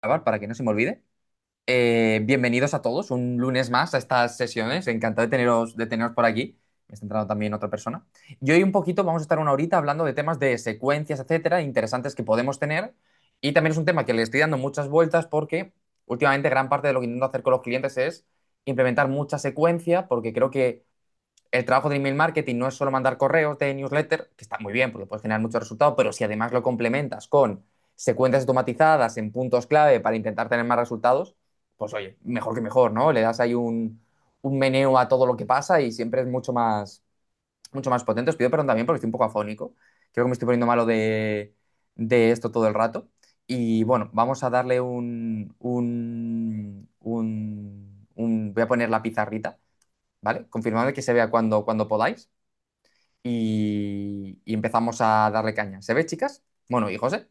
Grabar para que no se me olvide. Bienvenidos a todos, un lunes más a estas sesiones. Encantado de teneros por aquí. Me está entrando también otra persona. Y hoy un poquito vamos a estar una horita hablando de temas de secuencias, etcétera, interesantes que podemos tener. Y también es un tema que le estoy dando muchas vueltas porque últimamente gran parte de lo que intento hacer con los clientes es implementar mucha secuencia, porque creo que el trabajo de email marketing no es solo mandar correos de newsletter, que está muy bien porque puedes generar muchos resultados, pero si además lo complementas con secuencias automatizadas en puntos clave para intentar tener más resultados, pues oye, mejor que mejor, ¿no? Le das ahí un meneo a todo lo que pasa y siempre es mucho más potente. Os pido perdón también porque estoy un poco afónico. Creo que me estoy poniendo malo de esto todo el rato. Y bueno, vamos a darle voy a poner la pizarrita, ¿vale? Confirmad que se vea cuando podáis y empezamos a darle caña. ¿Se ve, chicas? Bueno, ¿y José?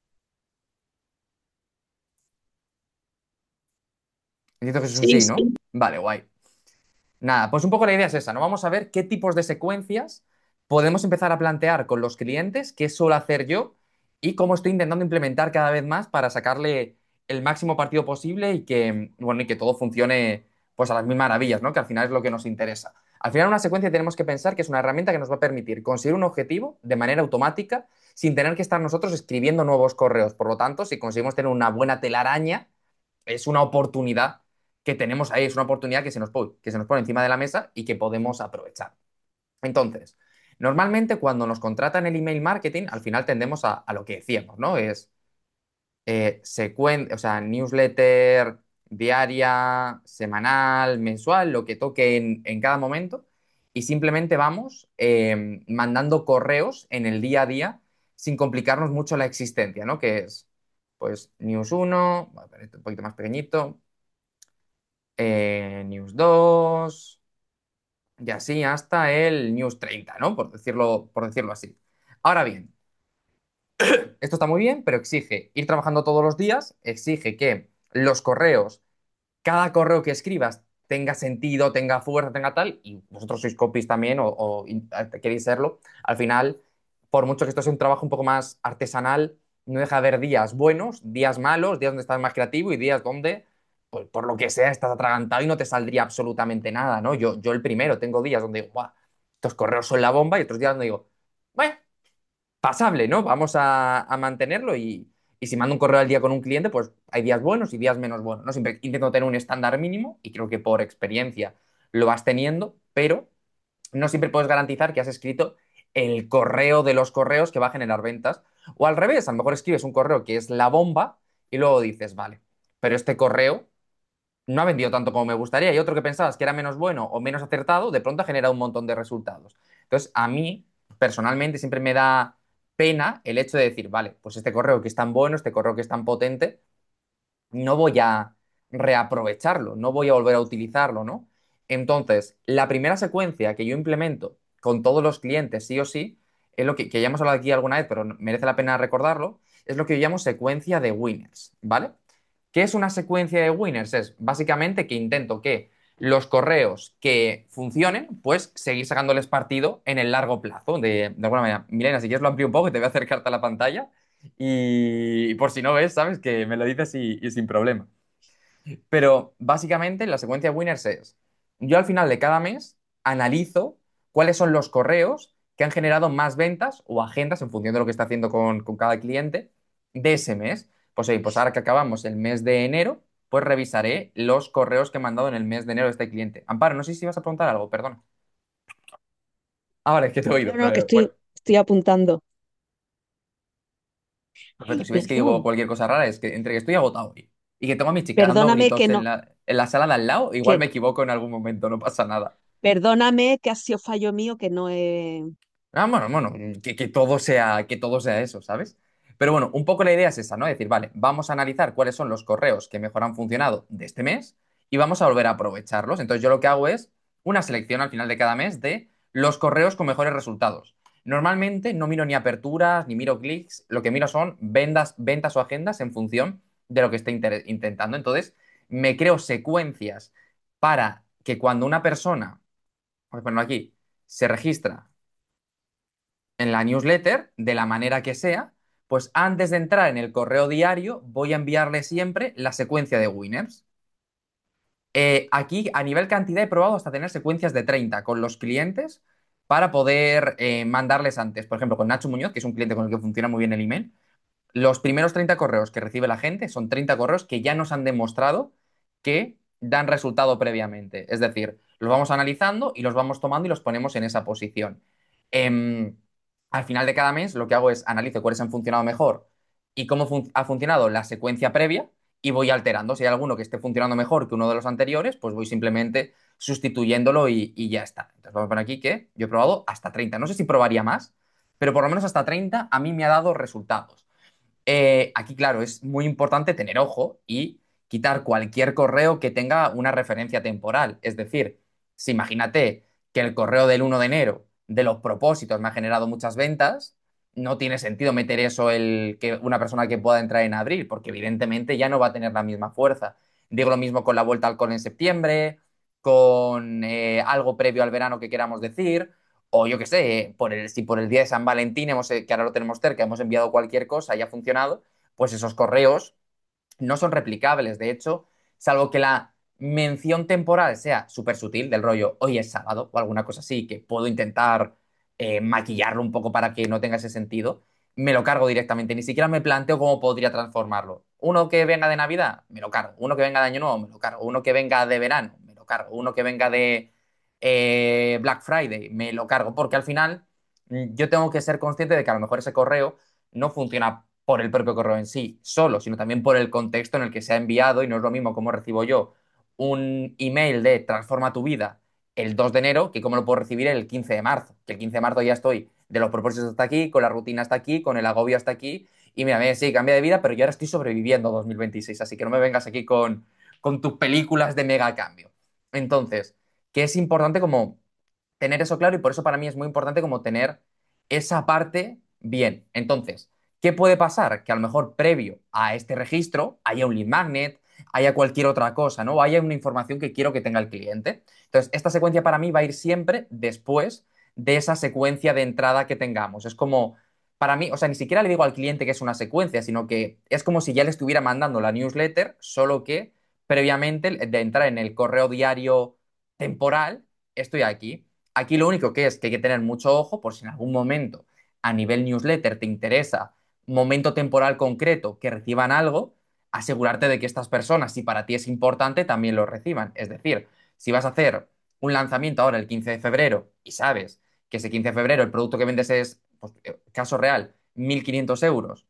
Entiendo que eso es un Sí, sí, sí. ¿no? Vale, guay. Nada, pues un poco la idea es esa, ¿no? Vamos a ver qué tipos de secuencias podemos empezar a plantear con los clientes, qué suelo hacer yo y cómo estoy intentando implementar cada vez más para sacarle el máximo partido posible y que, bueno, y que todo funcione pues a las mil maravillas, ¿no? Que al final es lo que nos interesa. Al final una secuencia tenemos que pensar que es una herramienta que nos va a permitir conseguir un objetivo de manera automática sin tener que estar nosotros escribiendo nuevos correos. Por lo tanto, si conseguimos tener una buena telaraña, es una oportunidad que tenemos ahí, es una oportunidad que se nos pone encima de la mesa y que podemos aprovechar. Entonces, normalmente cuando nos contratan el email marketing, al final tendemos a lo que decíamos, ¿no? Es o sea, newsletter diaria, semanal, mensual, lo que toque en cada momento, y simplemente vamos mandando correos en el día a día sin complicarnos mucho la existencia, ¿no? Que es, pues, news uno, voy a poner esto un poquito más pequeñito, news 2 y así hasta el news 30, ¿no? Por decirlo así. Ahora bien, esto está muy bien, pero exige ir trabajando todos los días, exige que los correos, cada correo que escribas tenga sentido, tenga fuerza, tenga tal, y vosotros sois copies también o queréis serlo, al final, por mucho que esto sea un trabajo un poco más artesanal, no deja de haber días buenos, días malos, días donde estás más creativo y días donde, pues, por lo que sea, estás atragantado y no te saldría absolutamente nada, ¿no? Yo el primero tengo días donde digo, "Buah, estos correos son la bomba", y otros días donde digo, bueno, pasable, ¿no? Vamos a mantenerlo y si mando un correo al día con un cliente, pues hay días buenos y días menos buenos, ¿no? Siempre intento tener un estándar mínimo y creo que por experiencia lo vas teniendo, pero no siempre puedes garantizar que has escrito el correo de los correos que va a generar ventas. O al revés, a lo mejor escribes un correo que es la bomba y luego dices, vale, pero este correo no ha vendido tanto como me gustaría y otro que pensabas que era menos bueno o menos acertado, de pronto ha generado un montón de resultados. Entonces, a mí, personalmente, siempre me da pena el hecho de decir, vale, pues este correo que es tan bueno, este correo que es tan potente, no voy a reaprovecharlo, no voy a volver a utilizarlo, ¿no? Entonces, la primera secuencia que yo implemento con todos los clientes, sí o sí, es lo que ya hemos hablado aquí alguna vez, pero merece la pena recordarlo, es lo que yo llamo secuencia de winners, ¿vale? ¿Qué es una secuencia de winners? Es básicamente que intento que los correos que funcionen, pues seguir sacándoles partido en el largo plazo, de alguna manera. Milena, si quieres lo amplío un poco y te voy a acercarte a la pantalla. Y por si no ves, sabes que me lo dices y sin problema. Pero básicamente la secuencia winners es, yo al final de cada mes analizo cuáles son los correos que han generado más ventas o agendas en función de lo que está haciendo con cada cliente de ese mes. Pues oye, pues ahora que acabamos el mes de enero, pues revisaré los correos que he mandado en el mes de enero de este cliente. Amparo, no sé si vas a preguntar algo, perdona. Ah, vale, es que te he No, oído. no, que Bueno, estoy apuntando. perfecto. Ay, Si ves que digo perdón. cualquier cosa rara, es que entre que estoy agotado y que tengo a mis chicas dando Perdóname que gritos no, en la sala de al lado, igual que me equivoco en algún momento, no pasa nada. perdóname que ha sido fallo mío que no he. Ah, bueno, que todo sea eso, ¿sabes? Pero bueno, un poco la idea es esa, ¿no? Decir, vale, vamos a analizar cuáles son los correos que mejor han funcionado de este mes y vamos a volver a aprovecharlos. Entonces yo lo que hago es una selección al final de cada mes de los correos con mejores resultados. Normalmente no miro ni aperturas, ni miro clics, lo que miro son ventas o agendas en función de lo que esté intentando. Entonces me creo secuencias para que cuando una persona, voy a ponerlo aquí, se registra en la newsletter, de la manera que sea, Pues antes de entrar en el correo diario, voy a enviarle siempre la secuencia de winners. Aquí, a nivel cantidad, he probado hasta tener secuencias de 30 con los clientes para poder mandarles antes. Por ejemplo, con Nacho Muñoz, que es un cliente con el que funciona muy bien el email, los primeros 30 correos que recibe la gente son 30 correos que ya nos han demostrado que dan resultado previamente. Es decir, los vamos analizando y los vamos tomando y los ponemos en esa posición. Em, Al final de cada mes, lo que hago es analizo cuáles han funcionado mejor y cómo ha funcionado la secuencia previa y voy alterando. Si hay alguno que esté funcionando mejor que uno de los anteriores, pues voy simplemente sustituyéndolo y ya está. Entonces vamos a poner aquí que yo he probado hasta 30. No sé si probaría más, pero por lo menos hasta 30 a mí me ha dado resultados. Aquí, claro, es muy importante tener ojo y quitar cualquier correo que tenga una referencia temporal. Es decir, si imagínate que el correo del 1 de enero de los propósitos me ha generado muchas ventas, no tiene sentido meter eso que una persona que pueda entrar en abril, porque evidentemente ya no va a tener la misma fuerza. Digo lo mismo con la vuelta al cole en septiembre, con algo previo al verano que queramos decir. O yo qué sé, si por el día de San Valentín, que ahora lo tenemos cerca, hemos enviado cualquier cosa y ha funcionado, pues esos correos no son replicables. De hecho, salvo que la mención temporal sea súper sutil, del rollo, hoy es sábado o alguna cosa así, que puedo intentar maquillarlo un poco para que no tenga ese sentido, me lo cargo directamente. Ni siquiera me planteo cómo podría transformarlo. Uno que venga de Navidad, me lo cargo. Uno que venga de Año Nuevo, me lo cargo. Uno que venga de verano, me lo cargo. Uno que venga de Black Friday, me lo cargo. Porque al final yo tengo que ser consciente de que a lo mejor ese correo no funciona por el propio correo en sí solo, sino también por el contexto en el que se ha enviado y no es lo mismo como recibo yo un email de transforma tu vida el 2 de enero que como lo puedo recibir el 15 de marzo, que el 15 de marzo ya estoy de los propósitos hasta aquí, con la rutina hasta aquí, con el agobio hasta aquí y mira, sí, cambia de vida, pero yo ahora estoy sobreviviendo 2026, así que no me vengas aquí con tus películas de mega cambio. Entonces, que es importante como tener eso claro y por eso para mí es muy importante como tener esa parte bien. Entonces, ¿qué puede pasar? Que a lo mejor previo a este registro haya un lead magnet, haya cualquier otra cosa, ¿no? O haya una información que quiero que tenga el cliente. Entonces, esta secuencia para mí va a ir siempre después de esa secuencia de entrada que tengamos. Es como, para mí, o sea, ni siquiera le digo al cliente que es una secuencia, sino que es como si ya le estuviera mandando la newsletter, solo que previamente de entrar en el correo diario temporal, estoy aquí. Aquí lo único que es que hay que tener mucho ojo por si en algún momento a nivel newsletter te interesa momento temporal concreto que reciban algo, asegurarte de que estas personas, si para ti es importante, también lo reciban. Es decir, si vas a hacer un lanzamiento ahora el 15 de febrero y sabes que ese 15 de febrero el producto que vendes es, pues, caso real, 1.500 euros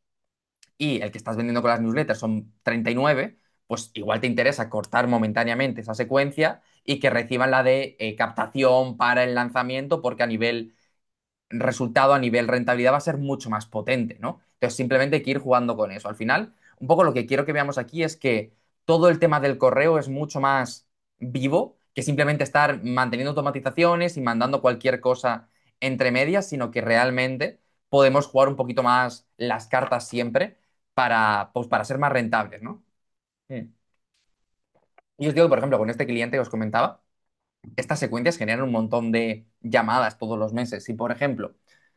y el que estás vendiendo con las newsletters son 39, pues igual te interesa cortar momentáneamente esa secuencia y que reciban la de captación para el lanzamiento porque a nivel resultado, a nivel rentabilidad va a ser mucho más potente, ¿no? Entonces simplemente hay que ir jugando con eso. Al final, un poco lo que quiero que veamos aquí es que todo el tema del correo es mucho más vivo que simplemente estar manteniendo automatizaciones y mandando cualquier cosa entre medias, sino que realmente podemos jugar un poquito más las cartas siempre pues, para ser más rentables, ¿no? Mm. Y os digo, por ejemplo, con este cliente que os comentaba, estas secuencias generan un montón de llamadas todos los meses. Si, por ejemplo,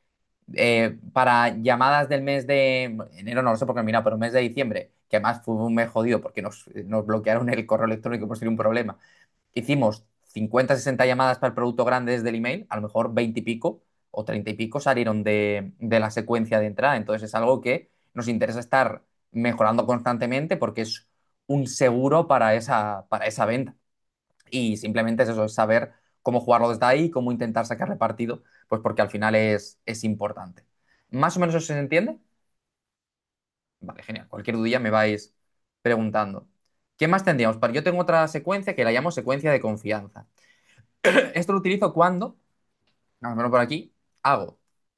para llamadas del mes de enero, no lo sé porque mira, pero mes de diciembre, que además fue un mes jodido porque nos bloquearon el correo electrónico por ser un problema. Hicimos 50 60 llamadas para el producto grande desde el email, a lo mejor 20 y pico o 30 y pico salieron de la secuencia de entrada. Entonces es algo que nos interesa estar mejorando constantemente porque es un seguro para esa venta. Y simplemente es eso, es saber cómo jugarlo desde ahí, cómo intentar sacarle partido, pues porque al final es importante. ¿Más o menos eso se entiende? Vale, genial. Cualquier dudilla me vais preguntando. ¿Qué más tendríamos? Yo tengo otra secuencia que la llamo secuencia de confianza. Esto lo utilizo cuando, vamos a verlo por aquí, hago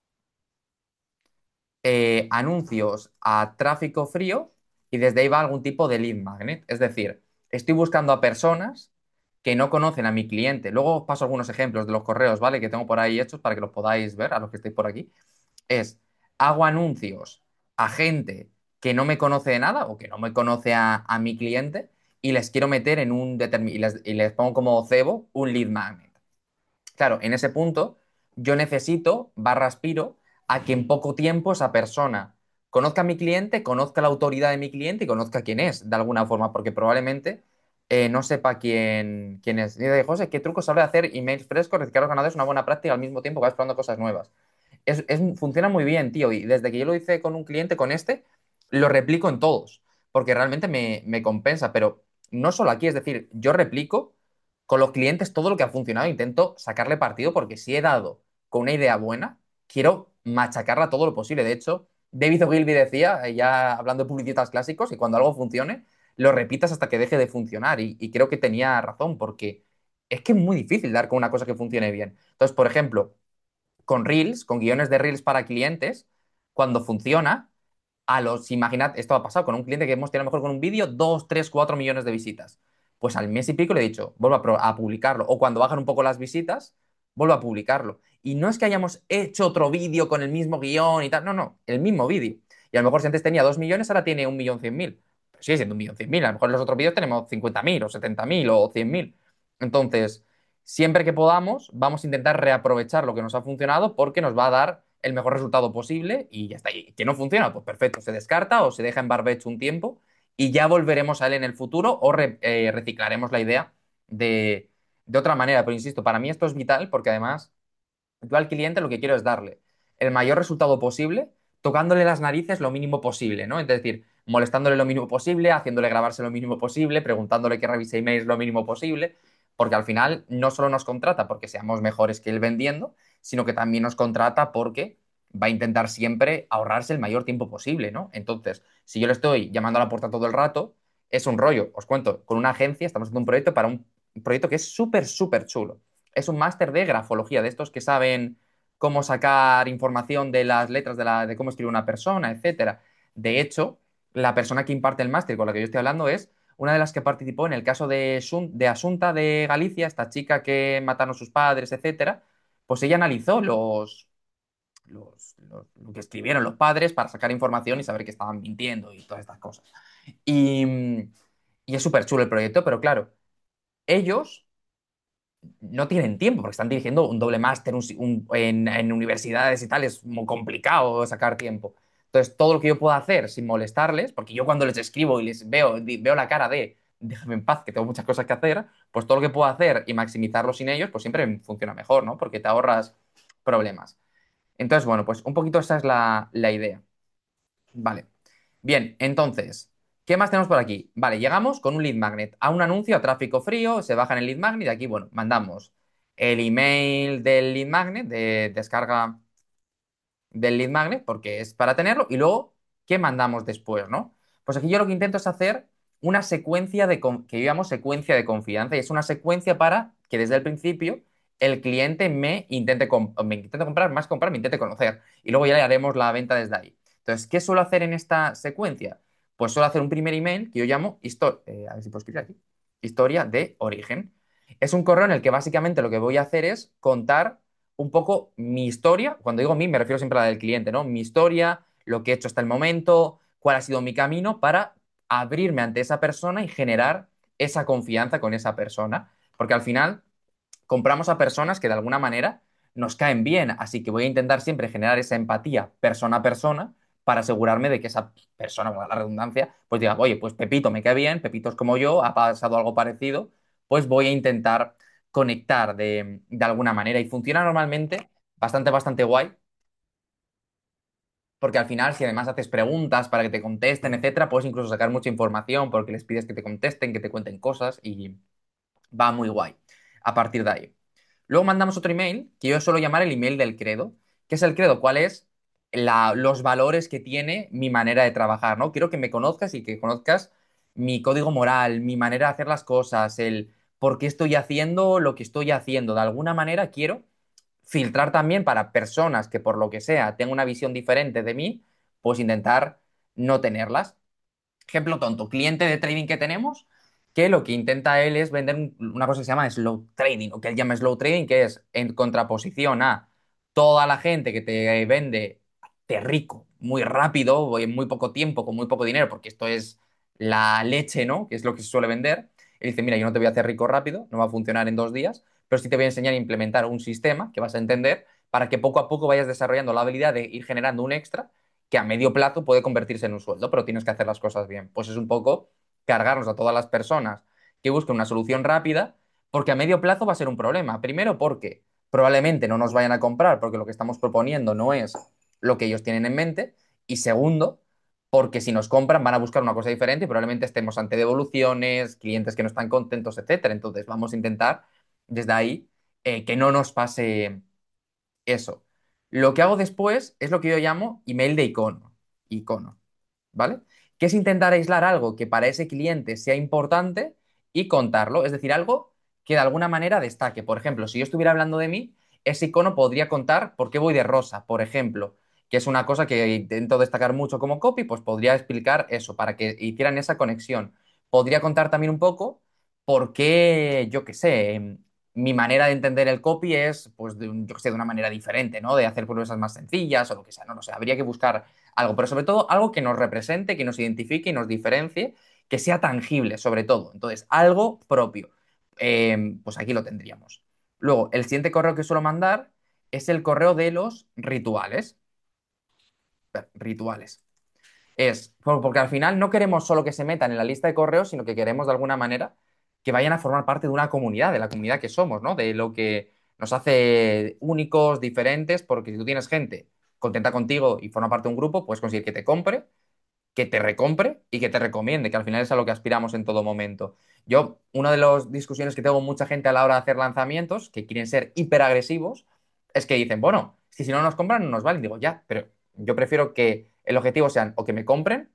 anuncios a tráfico frío y desde ahí va algún tipo de lead magnet. Es decir, estoy buscando a personas que no conocen a mi cliente. Luego os paso algunos ejemplos de los correos, ¿vale? Que tengo por ahí hechos para que los podáis ver a los que estéis por aquí. Es, hago anuncios a gente que no me conoce de nada o que no me conoce a mi cliente y les quiero meter en un y les pongo como cebo un lead magnet. Claro, en ese punto yo necesito, barra aspiro, a que en poco tiempo esa persona conozca a mi cliente, conozca la autoridad de mi cliente y conozca quién es, de alguna forma, porque probablemente no sepa quién es. Y de José, ¿qué truco sabe hacer emails frescos, reciclar los ganadores? Una buena práctica al mismo tiempo que vas probando cosas nuevas. Funciona muy bien, tío. Y desde que yo lo hice con un cliente, con este, lo replico en todos, porque realmente me compensa. Pero no solo aquí, es decir, yo replico con los clientes todo lo que ha funcionado, intento sacarle partido, porque si he dado con una idea buena, quiero machacarla todo lo posible. De hecho, David Ogilvy decía, ya hablando de publicistas clásicos, que cuando algo funcione, lo repitas hasta que deje de funcionar. Y creo que tenía razón, porque es que es muy difícil dar con una cosa que funcione bien. Entonces, por ejemplo, con Reels, con guiones de Reels para clientes, cuando funciona, imaginad, esto ha pasado con un cliente que hemos tenido a lo mejor con un vídeo 2 3 4 millones de visitas. Pues al mes y pico le he dicho, vuelvo a publicarlo. O cuando bajan un poco las visitas, vuelvo a publicarlo. Y no es que hayamos hecho otro vídeo con el mismo guión y tal, no, no, el mismo vídeo. Y a lo mejor si antes tenía 2 millones, ahora tiene 1.100.000. Pero sigue siendo 1.100.000. A lo mejor en los otros vídeos tenemos 50.000 o 70.000 o 100.000. Entonces, siempre que podamos, vamos a intentar reaprovechar lo que nos ha funcionado porque nos va a dar el mejor resultado posible y ya está. Y que no funciona, pues perfecto, se descarta o se deja en barbecho un tiempo y ya volveremos a él en el futuro o reciclaremos la idea de otra manera. Pero insisto, para mí esto es vital porque además yo al cliente lo que quiero es darle el mayor resultado posible, tocándole las narices lo mínimo posible, ¿no? Es decir, molestándole lo mínimo posible, haciéndole grabarse lo mínimo posible, preguntándole que revise emails lo mínimo posible, porque al final no solo nos contrata porque seamos mejores que él vendiendo, sino que también nos contrata porque va a intentar siempre ahorrarse el mayor tiempo posible, ¿no? Entonces, si yo le estoy llamando a la puerta todo el rato, es un rollo. Os cuento, con una agencia estamos haciendo un proyecto para un proyecto que es súper, súper chulo. Es un máster de grafología, de estos que saben cómo sacar información de las letras de cómo escribe una persona, etcétera. De hecho, la persona que imparte el máster con la que yo estoy hablando es una de las que participó en el caso de Asunta de Galicia, esta chica que mataron a sus padres, etcétera. Pues ella analizó lo que escribieron los padres para sacar información y saber que estaban mintiendo y todas estas cosas. Y, y es súper chulo el proyecto, pero claro, ellos no tienen tiempo porque están dirigiendo un doble máster en universidades y tal, es muy complicado sacar tiempo. Entonces, todo lo que yo pueda hacer sin molestarles, porque yo cuando les escribo y les veo la cara de déjame en paz, que tengo muchas cosas que hacer, pues todo lo que puedo hacer y maximizarlo sin ellos, pues siempre funciona mejor, ¿no? Porque te ahorras problemas. Entonces, bueno, pues un poquito esa es la idea. Vale. Bien, entonces, ¿qué más tenemos por aquí? Vale, llegamos con un lead magnet a un anuncio a tráfico frío, se baja en el lead magnet y aquí, bueno, mandamos el email del lead magnet de descarga del lead magnet porque es para tenerlo y luego, ¿qué mandamos después, no? Pues aquí yo lo que intento es hacer una secuencia que yo llamo secuencia de confianza y es una secuencia para que desde el principio el cliente me intente comprar, más comprar, me intente conocer y luego ya le haremos la venta desde ahí. Entonces, ¿qué suelo hacer en esta secuencia? Pues suelo hacer un primer email que yo llamo, a ver si puedo escribir aquí, historia de origen. Es un correo en el que básicamente lo que voy a hacer es contar un poco mi historia. Cuando digo mí, me refiero siempre a la del cliente, ¿no? Mi historia, lo que he hecho hasta el momento, cuál ha sido mi camino para abrirme ante esa persona y generar esa confianza con esa persona. Porque al final compramos a personas que de alguna manera nos caen bien, así que voy a intentar siempre generar esa empatía persona a persona para asegurarme de que esa persona, con la redundancia, pues diga, oye, pues Pepito me cae bien, Pepito es como yo, ha pasado algo parecido, pues voy a intentar conectar de alguna manera y funciona normalmente bastante, bastante guay, porque al final si además haces preguntas para que te contesten, etcétera, puedes incluso sacar mucha información porque les pides que te contesten, que te cuenten cosas y va muy guay a partir de ahí. Luego mandamos otro email que yo suelo llamar el email del credo. ¿Qué es el credo? ¿Cuál es los valores que tiene mi manera de trabajar, ¿no? Quiero que me conozcas y que conozcas mi código moral, mi manera de hacer las cosas, el por qué estoy haciendo lo que estoy haciendo. De alguna manera quiero filtrar también para personas que por lo que sea tengan una visión diferente de mí, pues intentar no tenerlas. Ejemplo tonto, cliente de trading que tenemos, que lo que intenta él es vender una cosa que se llama slow trading, o que él llama slow trading, que es en contraposición a toda la gente que te vende de rico, muy rápido, o en muy poco tiempo, con muy poco dinero, porque esto es la leche, ¿no? Que es lo que se suele vender. Él dice, mira, yo no te voy a hacer rico rápido, no va a funcionar en 2 días, pero sí te voy a enseñar a implementar un sistema que vas a entender para que poco a poco vayas desarrollando la habilidad de ir generando un extra que a medio plazo puede convertirse en un sueldo, pero tienes que hacer las cosas bien. Pues es un poco cargarnos a todas las personas que busquen una solución rápida, porque a medio plazo va a ser un problema. Primero porque probablemente no nos vayan a comprar porque lo que estamos proponiendo no es lo que ellos tienen en mente. Y segundo, porque si nos compran van a buscar una cosa diferente y probablemente estemos ante devoluciones, clientes que no están contentos, etcétera. Entonces vamos a intentar desde ahí que no nos pase eso. Lo que hago después es lo que yo llamo email de icono, ¿vale? Que es intentar aislar algo que para ese cliente sea importante y contarlo, es decir, algo que de alguna manera destaque. Por ejemplo, si yo estuviera hablando de mí, ese icono podría contar por qué voy de rosa, por ejemplo, que es una cosa que intento destacar mucho como copy, pues podría explicar eso, para que hicieran esa conexión. Podría contar también un poco por qué, yo qué sé, mi manera de entender el copy es, pues, yo qué sé, de una manera diferente, ¿no? De hacer cosas más sencillas o lo que sea, no lo sé, habría que buscar algo, pero sobre todo algo que nos represente, que nos identifique y nos diferencie, que sea tangible, sobre todo. Entonces, algo propio. Pues aquí lo tendríamos. Luego, el siguiente correo que suelo mandar es el correo de los rituales. Rituales. Porque al final no queremos solo que se metan en la lista de correos, sino que queremos de alguna manera que vayan a formar parte de una comunidad, de la comunidad que somos, ¿no? De lo que nos hace únicos, diferentes, porque si tú tienes gente contenta contigo y forma parte de un grupo, puedes conseguir que te compre, que te recompre y que te recomiende, que al final es a lo que aspiramos en todo momento. Yo, una de las discusiones que tengo con mucha gente a la hora de hacer lanzamientos, que quieren ser hiperagresivos, es que dicen, bueno, es que si no nos compran no nos valen. Digo, ya, pero yo prefiero que el objetivo sean o que me compren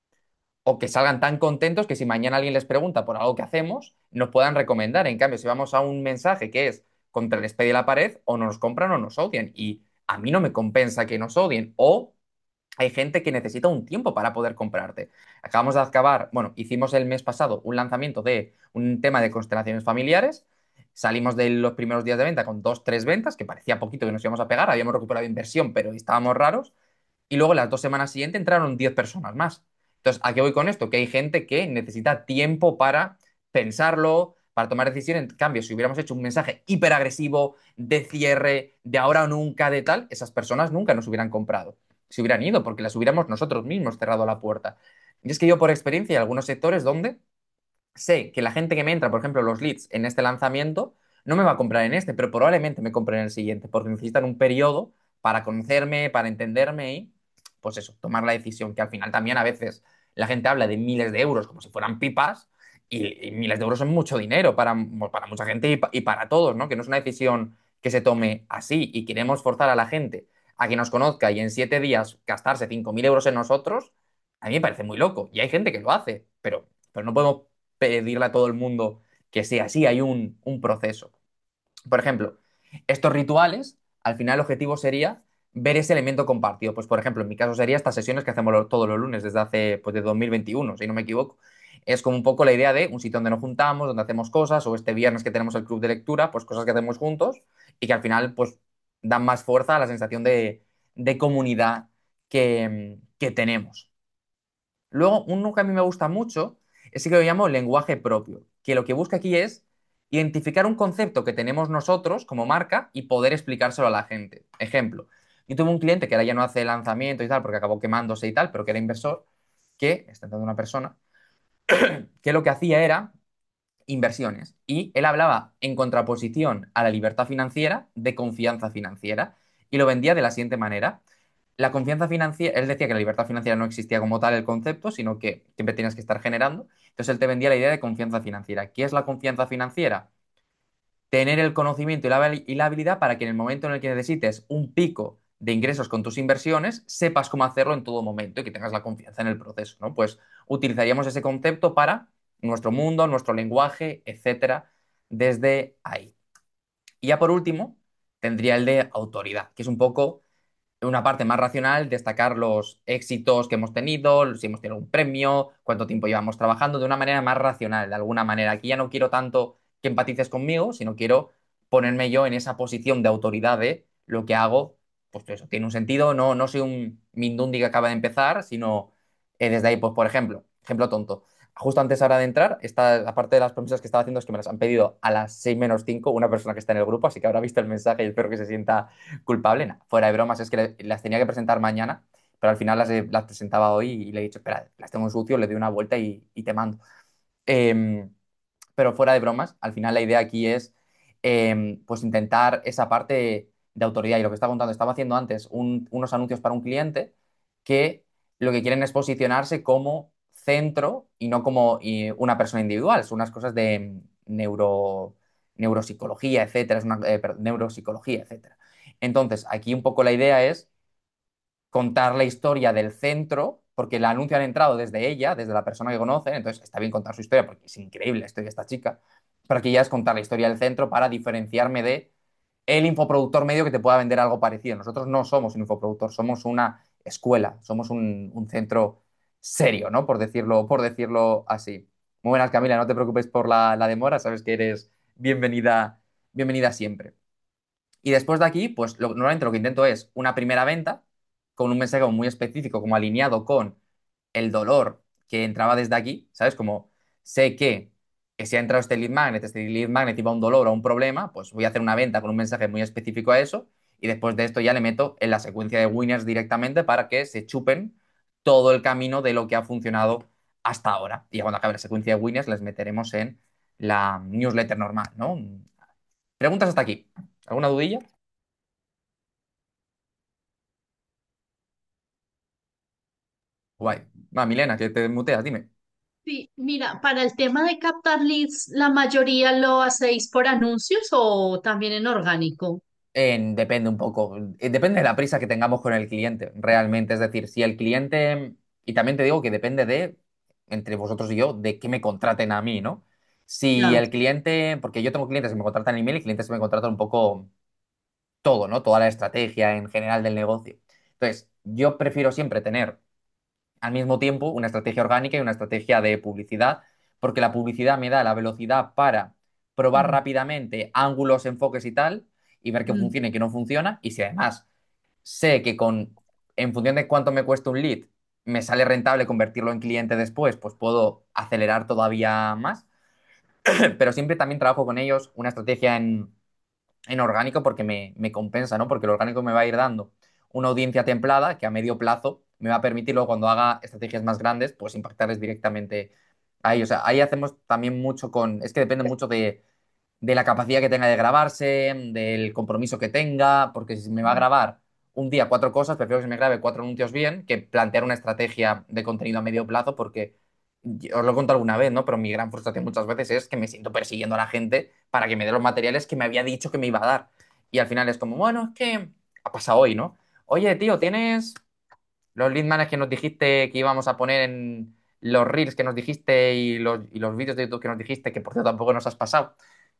o que salgan tan contentos que si mañana alguien les pregunta por algo que hacemos, nos puedan recomendar. En cambio, si vamos a un mensaje que es contra el espejo y la pared, o nos compran o nos odian. Y a mí no me compensa que nos odien. O hay gente que necesita un tiempo para poder comprarte. Acabamos de acabar, bueno, hicimos el mes pasado un lanzamiento de un tema de constelaciones familiares. Salimos de los primeros días de venta con dos, tres ventas, que parecía poquito que nos íbamos a pegar. Habíamos recuperado inversión, pero estábamos raros. Y luego las 2 semanas siguientes entraron 10 personas más. Entonces, ¿a qué voy con esto? Que hay gente que necesita tiempo para pensarlo, para tomar decisiones. En cambio, si hubiéramos hecho un mensaje hiperagresivo de cierre, de ahora o nunca, de tal, esas personas nunca nos hubieran comprado. Se hubieran ido porque las hubiéramos nosotros mismos cerrado la puerta. Y es que yo, por experiencia, hay algunos sectores donde sé que la gente que me entra, por ejemplo, los leads en este lanzamiento, no me va a comprar en este, pero probablemente me compre en el siguiente, porque necesitan un periodo para conocerme, para entenderme y, pues eso, tomar la decisión, que al final también a veces la gente habla de miles de euros como si fueran pipas, y miles de euros son mucho dinero para mucha gente y para todos, ¿no? Que no es una decisión que se tome así y queremos forzar a la gente a que nos conozca y en 7 días gastarse 5.000 euros en nosotros, a mí me parece muy loco. Y hay gente que lo hace, pero no podemos pedirle a todo el mundo que sea así, hay un proceso. Por ejemplo, estos rituales, al final el objetivo sería ver ese elemento compartido. Pues, por ejemplo, en mi caso sería estas sesiones que hacemos todos los lunes desde hace, pues, de 2021, si no me equivoco. Es como un poco la idea de un sitio donde nos juntamos, donde hacemos cosas, o este viernes que tenemos el club de lectura, pues cosas que hacemos juntos y que al final, pues, dan más fuerza a la sensación de comunidad que tenemos. Luego, uno que a mí me gusta mucho es el que lo llamo lenguaje propio, que lo que busca aquí es identificar un concepto que tenemos nosotros como marca y poder explicárselo a la gente. Ejemplo, yo tuve un cliente que ahora ya no hace lanzamiento y tal, porque acabó quemándose y tal, pero que era inversor, que, está entrando una persona, que lo que hacía era inversiones. Y él hablaba en contraposición a la libertad financiera de confianza financiera y lo vendía de la siguiente manera. La confianza financiera, él decía que la libertad financiera no existía como tal el concepto, sino que siempre tienes que estar generando. Entonces él te vendía la idea de confianza financiera. ¿Qué es la confianza financiera? Tener el conocimiento y la habilidad para que en el momento en el que necesites un pico de ingresos con tus inversiones, sepas cómo hacerlo en todo momento y que tengas la confianza en el proceso, ¿no? Pues utilizaríamos ese concepto para nuestro mundo, nuestro lenguaje, etcétera, desde ahí. Y ya por último, tendría el de autoridad, que es un poco una parte más racional, destacar los éxitos que hemos tenido, si hemos tenido un premio, cuánto tiempo llevamos trabajando, de una manera más racional, de alguna manera. Aquí ya no quiero tanto que empatices conmigo, sino quiero ponerme yo en esa posición de autoridad de lo que hago, pues eso tiene un sentido, no soy un mindundi que acaba de empezar, sino desde ahí, pues por ejemplo, ejemplo tonto. Justo antes ahora de entrar, aparte de las promesas que estaba haciendo, es que me las han pedido a las 6 menos 5 una persona que está en el grupo, así que habrá visto el mensaje y espero que se sienta culpable. Nah, fuera de bromas, es que las tenía que presentar mañana, pero al final las presentaba hoy y le he dicho, espera, las tengo en sucio, le doy una vuelta y te mando. Em, pero fuera de bromas, al final la idea aquí es pues intentar esa parte de autoridad. Y lo que estaba contando, estaba haciendo antes unos anuncios para un cliente que lo que quieren es posicionarse como centro y no como una persona individual. Son unas cosas de neuropsicología, etcétera. Neuropsicología, etcétera. Entonces, aquí un poco la idea es contar la historia del centro, porque el anuncio han entrado desde ella, desde la persona que conocen, entonces está bien contar su historia, porque es increíble la historia de esta chica, pero aquí ya es contar la historia del centro para diferenciarme de el infoproductor medio que te pueda vender algo parecido. Nosotros no somos un infoproductor, somos una escuela, somos un centro serio, ¿no? Por decirlo así. Muy buenas, Camila, no te preocupes por la demora, sabes que eres bienvenida, bienvenida siempre. Y después de aquí, pues normalmente lo que intento es una primera venta con un mensaje muy específico, como alineado con el dolor que entraba desde aquí, ¿sabes? Como sé que si ha entrado este lead magnet iba a un dolor o a un problema, pues voy a hacer una venta con un mensaje muy específico a eso y después de esto ya le meto en la secuencia de winners directamente para que se chupen todo el camino de lo que ha funcionado hasta ahora. Y cuando acabe la secuencia de winners les meteremos en la newsletter normal, ¿no? Preguntas hasta aquí. ¿Alguna dudilla? Guay. Va, Milena, que te muteas, dime. Sí, mira, para el tema de captar leads, ¿la mayoría lo hacéis por anuncios o también en orgánico? Depende un poco, depende de la prisa que tengamos con el cliente, realmente. Es decir, si el cliente, y también te digo que depende de, entre vosotros y yo, de que me contraten a mí, ¿no? Si Ya. el cliente, porque yo tengo clientes que me contratan en email y clientes que me contratan un poco todo, ¿no? Toda la estrategia en general del negocio. Entonces, yo prefiero siempre tener al mismo tiempo una estrategia orgánica y una estrategia de publicidad, porque la publicidad me da la velocidad para probar Mm, rápidamente ángulos, enfoques y tal, y ver qué mm. funciona y qué no funciona. Y si además sé que en función de cuánto me cuesta un lead, me sale rentable convertirlo en cliente después, pues puedo acelerar todavía más. Pero siempre también trabajo con ellos una estrategia en orgánico porque me compensa, ¿no? Porque el orgánico me va a ir dando una audiencia templada que a medio plazo me va a permitir luego cuando haga estrategias más grandes, pues impactarles directamente a ellos. O sea, ahí hacemos también mucho es que depende mucho de la capacidad que tenga de grabarse, del compromiso que tenga, porque si me va a grabar un día cuatro cosas, prefiero que se me grabe cuatro anuncios bien que plantear una estrategia de contenido a medio plazo, porque os lo he contado alguna vez, ¿no? Pero mi gran frustración muchas veces es que me siento persiguiendo a la gente para que me dé los materiales que me había dicho que me iba a dar. Y al final es como, bueno, es que ha pasado hoy, ¿no? Oye, tío, ¿tienes los lead magnets que nos dijiste que íbamos a poner en los reels que nos dijiste y los vídeos de YouTube que nos dijiste, que por cierto tampoco nos has pasado?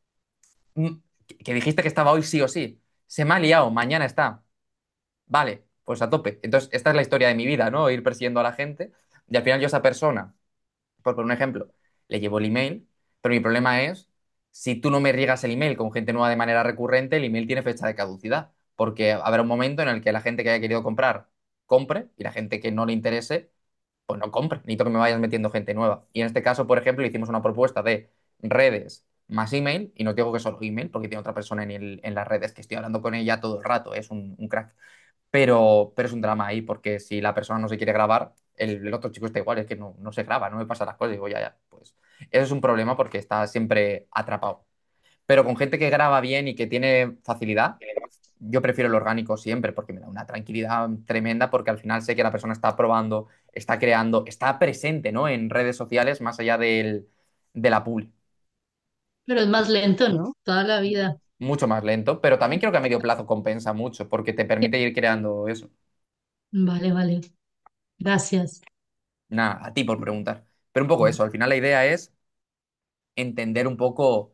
Mm, que dijiste que estaba hoy sí o sí. Se me ha liado, mañana está. Vale, pues a tope. Entonces, esta es la historia de mi vida, ¿no? Ir persiguiendo a la gente. Y al final yo a esa persona, por poner un ejemplo, le llevo el email, pero mi problema es, si tú no me riegas el email con gente nueva de manera recurrente, el email tiene fecha de caducidad. Porque habrá un momento en el que la gente que haya querido comprar, compre, y la gente que no le interese, pues no compre, necesito que me vayas metiendo gente nueva. Y en este caso, por ejemplo, hicimos una propuesta de redes más email, y no digo que solo email, porque tiene otra persona en las redes que estoy hablando con ella todo el rato, es un crack. Pero es un drama ahí, porque si la persona no se quiere grabar, el otro chico está igual, es que no se graba, no me pasa las cosas, digo, ya, ya, pues eso es un problema porque está siempre atrapado. Pero con gente que graba bien y que tiene facilidad, yo prefiero el orgánico siempre porque me da una tranquilidad tremenda porque al final sé que la persona está probando, está creando, está presente, ¿no? En redes sociales más allá de la publi. Pero es más lento, ¿no? Toda la vida. Mucho más lento, pero también creo que a medio plazo compensa mucho porque te permite ir creando eso. Vale, vale. Gracias. Nada, a ti por preguntar. Pero un poco eso, al final la idea es entender un poco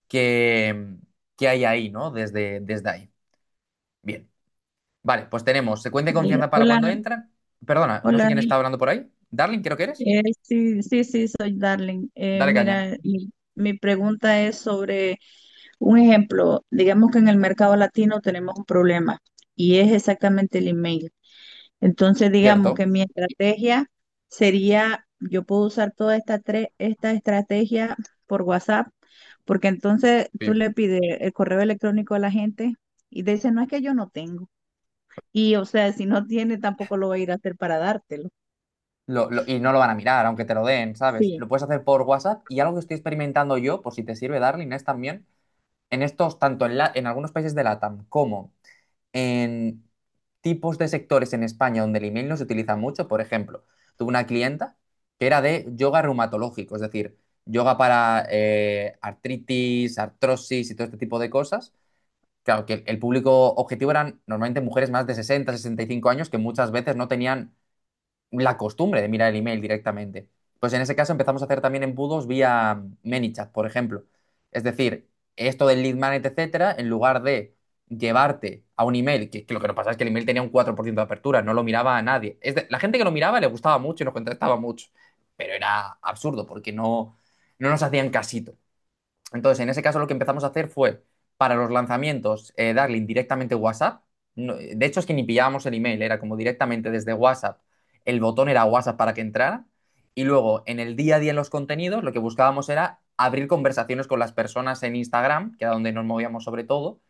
qué, qué hay ahí, ¿no? Desde ahí. Bien. Vale, pues tenemos secuencia de confianza para Hola, cuando entran. Perdona, no sé hola. quién está hablando por ahí. Darling, creo que eres. Sí, sí, sí, soy Darling. Dale caña. Mira, mi pregunta es sobre un ejemplo. Digamos que en el mercado latino tenemos un problema y es exactamente el email. Entonces, digamos que Cierto. mi estrategia sería, yo puedo usar toda esta estrategia por WhatsApp, porque entonces tú Sí, le pides el correo electrónico a la gente y dice, no es que yo no tengo. Y o sea, si no tiene, tampoco lo va a ir a hacer para dártelo. Y no lo van a mirar, aunque te lo den, ¿sabes? Sí. Lo puedes hacer por WhatsApp y algo que estoy experimentando yo, por si te sirve, Darling, es también en estos, tanto en algunos países de LATAM como en tipos de sectores en España donde el email no se utiliza mucho. Por ejemplo, tuve una clienta que era de yoga reumatológico, es decir, yoga para artritis, artrosis y todo este tipo de cosas. Claro, que el público objetivo eran normalmente mujeres más de 60, 65 años que muchas veces no tenían la costumbre de mirar el email directamente. Pues en ese caso empezamos a hacer también embudos vía ManyChat, por ejemplo. Es decir, esto del lead magnet, etcétera, en lugar de llevarte a un email, que lo que nos pasa es que el email tenía un 4% de apertura, no lo miraba a nadie. La gente que lo miraba le gustaba mucho y nos contestaba mucho, pero era absurdo porque no nos hacían casito. Entonces, en ese caso lo que empezamos a hacer fue, para los lanzamientos, darle directamente WhatsApp. De hecho, es que ni pillábamos el email, era como directamente desde WhatsApp. El botón era WhatsApp para que entrara. Y luego, en el día a día en los contenidos, lo que buscábamos era abrir conversaciones con las personas en Instagram, que era donde nos movíamos sobre todo,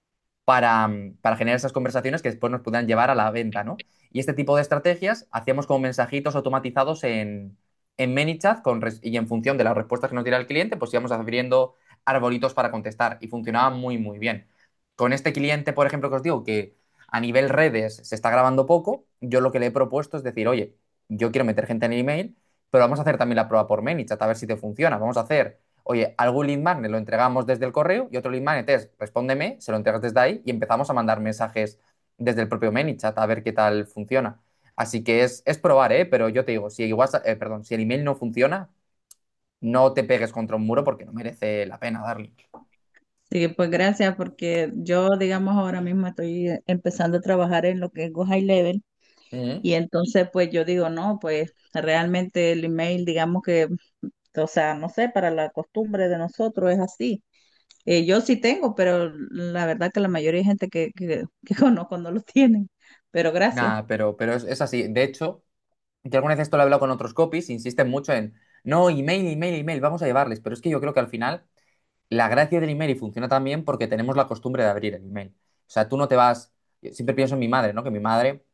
para generar esas conversaciones que después nos pudieran llevar a la venta, ¿no? Y este tipo de estrategias hacíamos como mensajitos automatizados en ManyChat y en función de las respuestas que nos diera el cliente, pues íbamos abriendo arbolitos para contestar y funcionaba muy, muy bien. Con este cliente, por ejemplo, que os digo que a nivel redes se está grabando poco, yo lo que le he propuesto es decir, oye, yo quiero meter gente en el email, pero vamos a hacer también la prueba por ManyChat a ver si te funciona. Vamos a hacer, oye, algún lead magnet lo entregamos desde el correo y otro lead magnet es respóndeme, se lo entregas desde ahí y empezamos a mandar mensajes desde el propio ManyChat a ver qué tal funciona. Así que es probar, ¿eh? Pero yo te digo, si, perdón, si el email no funciona, no te pegues contra un muro porque no merece la pena darle. Sí, pues gracias, porque yo, digamos, ahora mismo estoy empezando a trabajar en lo que es Go High Level. Ujú. Y entonces, pues yo digo, no, pues realmente el email, digamos que, o sea, no sé, para la costumbre de nosotros es así. Yo sí tengo, pero la verdad que la mayoría de gente que conozco no lo tienen. Pero gracias. Nada, pero es así. De hecho, que alguna vez esto lo he hablado con otros copies, insisten mucho en, no, email, email, email, vamos a llevarles. Pero es que yo creo que al final la gracia del email y funciona también porque tenemos la costumbre de abrir el email. O sea, tú no te vas, yo siempre pienso en mi madre, ¿no? Que mi madre,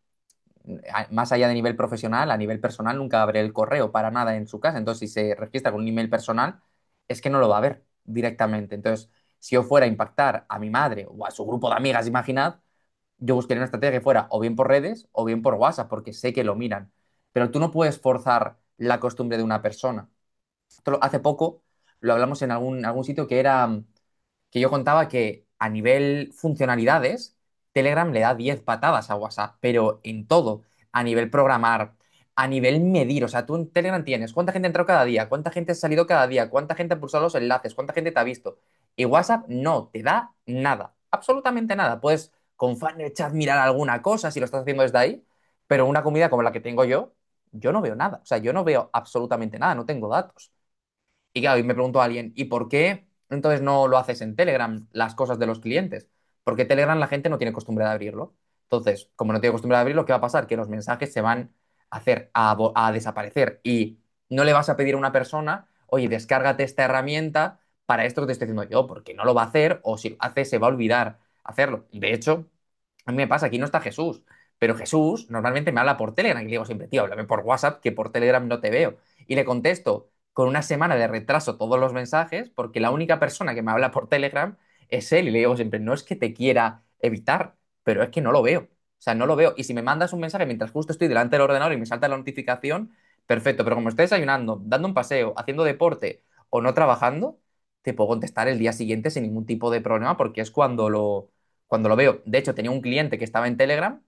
más allá de nivel profesional, a nivel personal, nunca abre el correo para nada en su casa. Entonces, si se registra con un email personal, es que no lo va a ver directamente. Entonces, si yo fuera a impactar a mi madre o a su grupo de amigas, imaginad, yo buscaría una estrategia que fuera o bien por redes o bien por WhatsApp, porque sé que lo miran. Pero tú no puedes forzar la costumbre de una persona. Hace poco lo hablamos en algún sitio que era que yo contaba que a nivel funcionalidades, Telegram le da 10 patadas a WhatsApp, pero en todo, a nivel programar, a nivel medir, o sea, tú en Telegram tienes cuánta gente ha entrado cada día, cuánta gente ha salido cada día, cuánta gente ha pulsado los enlaces, cuánta gente te ha visto. Y WhatsApp no te da nada, absolutamente nada. Puedes con Funnel Chat mirar alguna cosa si lo estás haciendo desde ahí, pero una comunidad como la que tengo yo no veo nada, o sea, yo no veo absolutamente nada, no tengo datos. Y claro, y me preguntó alguien, ¿y por qué entonces no lo haces en Telegram, las cosas de los clientes? Porque Telegram la gente no tiene costumbre de abrirlo. Entonces, como no tiene costumbre de abrirlo, ¿qué va a pasar? Que los mensajes se van a hacer a desaparecer. Y no le vas a pedir a una persona, oye, descárgate esta herramienta para esto que te estoy diciendo yo, porque no lo va a hacer o si lo hace se va a olvidar hacerlo. De hecho, a mí me pasa, aquí no está Jesús, pero Jesús normalmente me habla por Telegram y le digo siempre, tío, háblame por WhatsApp, que por Telegram no te veo. Y le contesto con una semana de retraso todos los mensajes, porque la única persona que me habla por Telegram es él. Y le digo siempre, no es que te quiera evitar, pero es que no lo veo. O sea, no lo veo. Y si me mandas un mensaje mientras justo estoy delante del ordenador y me salta la notificación, perfecto. Pero como estoy desayunando, dando un paseo, haciendo deporte o no trabajando, te puedo contestar el día siguiente sin ningún tipo de problema, porque es cuando lo veo. De hecho, tenía un cliente que estaba en Telegram,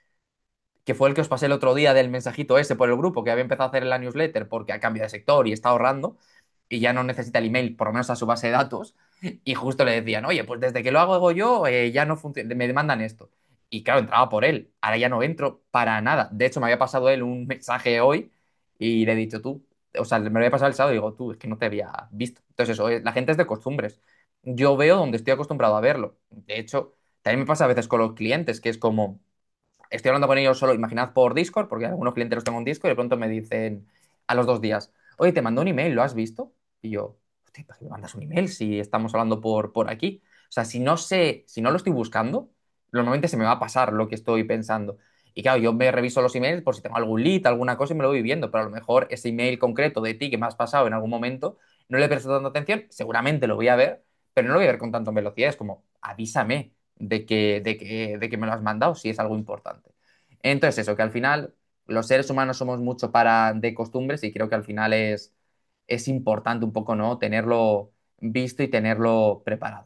que fue el que os pasé el otro día del mensajito ese por el grupo, que había empezado a hacer en la newsletter porque ha cambiado de sector y está ahorrando y ya no necesita el email, por lo menos a su base de datos. Y justo le decían, oye, pues desde que lo hago yo, ya no funciona, me demandan esto. Y claro, entraba por él. Ahora ya no entro para nada. De hecho, me había pasado él un mensaje hoy y le he dicho tú, o sea, me lo había pasado el sábado y digo, tú, es que no te había visto. Entonces, eso, la gente es de costumbres. Yo veo donde estoy acostumbrado a verlo. De hecho, también me pasa a veces con los clientes, que es como estoy hablando con ellos solo, imaginad por Discord, porque algunos clientes los tengo en Discord y de pronto me dicen a los 2 días, oye, te mandó un email, ¿lo has visto? Y yo, hostia, ¿para qué me mandas un email si estamos hablando por aquí? O sea, si no sé, si no lo estoy buscando, normalmente se me va a pasar lo que estoy pensando. Y claro, yo me reviso los emails por si tengo algún lead, alguna cosa y me lo voy viendo, pero a lo mejor ese email concreto de ti que me has pasado en algún momento, no le presto tanta atención, seguramente lo voy a ver, pero no lo voy a ver con tanta velocidad. Es como, avísame de que me lo has mandado si es algo importante. Entonces, eso, que al final los seres humanos somos mucho para de costumbres y creo que al final es importante un poco, ¿no? Tenerlo visto y tenerlo preparado.